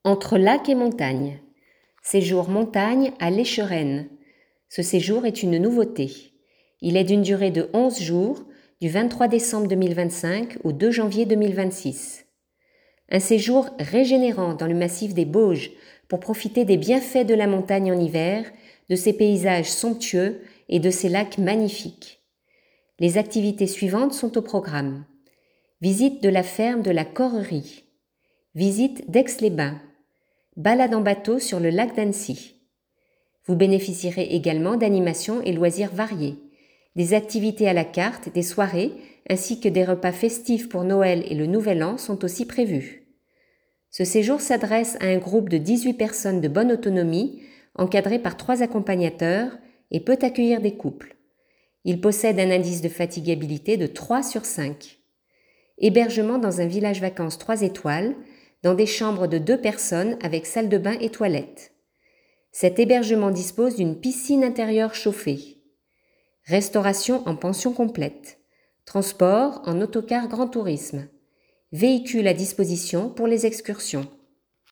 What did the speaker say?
Entre lac et montagne. Séjour montagne à l'Écheraine. Ce séjour est une nouveauté. Il est d'une durée de 11 jours, du 23 décembre 2025 au 2 janvier 2026. Un séjour régénérant dans le massif des Bauges pour profiter des bienfaits de la montagne en hiver, de ses paysages somptueux et de ses lacs magnifiques. Les activités suivantes sont au programme. Visite de la ferme de la Correrie. Visite d'Aix-les-Bains. Balade en bateau sur le lac d'Annecy. Vous bénéficierez également d'animations et loisirs variés, des activités à la carte, des soirées, ainsi que des repas festifs pour Noël et le Nouvel An sont aussi prévus. Ce séjour s'adresse à un groupe de 18 personnes de bonne autonomie, encadrées par 3 accompagnateurs, et peut accueillir des couples. Il possède un indice de fatigabilité de 3 sur 5. Hébergement dans un village vacances 3 étoiles, dans des chambres de 2 personnes avec salle de bain et toilettes. Cet hébergement dispose d'une piscine intérieure chauffée. Restauration en pension complète. Transport en autocar grand tourisme. Véhicule à disposition pour les excursions.